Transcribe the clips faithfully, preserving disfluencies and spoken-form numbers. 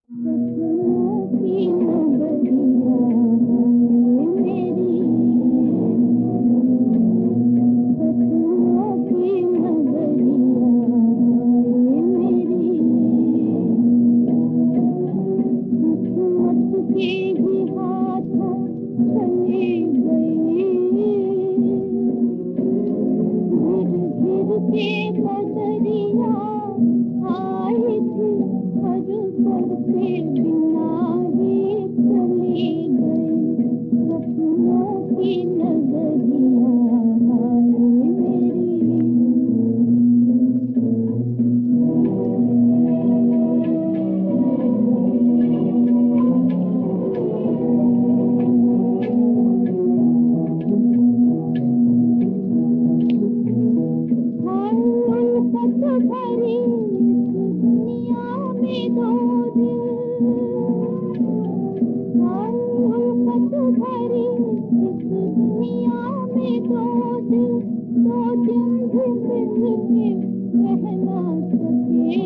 सपनों की नगरिया मेरी, सपनों की नगरिया मेरी, किस्मत के ही हाथों चली गई, गिर गिर के नजरिया आई थी, हर पल से बिना ही चली गई, सपनों की नगरिया मेरी। हर उल्फत भरी इस दुनिया में दो दिल, हर उल्फत भरी इस दुनिया में दो दिल, दो दिन भी मिलके रह ना सके,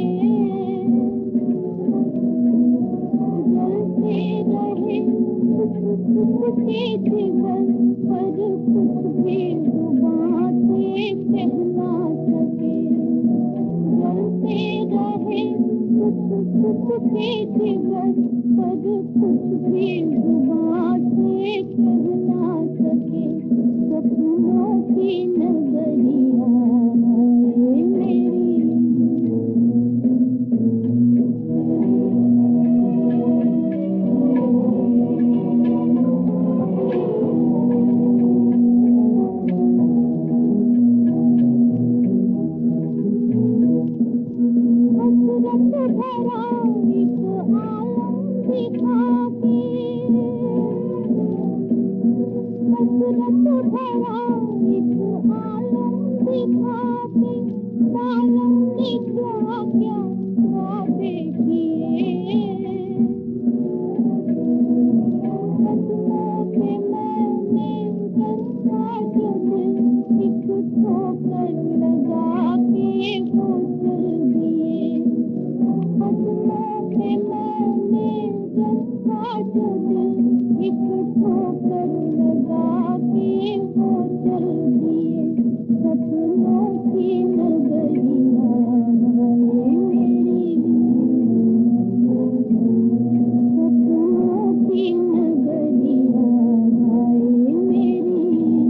जलते रहे कुछ कुछ के जीवन, पर कुछ भी जुबान से कह ना सके, जलते रहे कुछ कुछ के जीवन, पर कुछ भी जुबान से कह ना सके, सपनों की नगरिया मेरी। हसरत भरा एक आलम दिखा के, हसरत भरा एक आलम दिखा के, आलम ने क्या क्या वादे किए, कदमों पे मैंने उतरता जो दिल, एक ठोकर लगा के वो चल दिए, कदमों पे मैंने उतरता जो दिल, एक ठोकर लगा के वो चल दिए, सपनों की नगरिया मेरी, सपनों की नगरिया मेरी,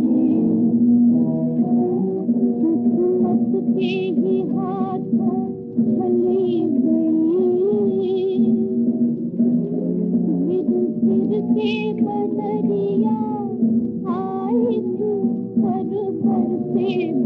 किस्मत के ही हाथों चली गई, गिर गिर के बदरिया आई थी, पर पर से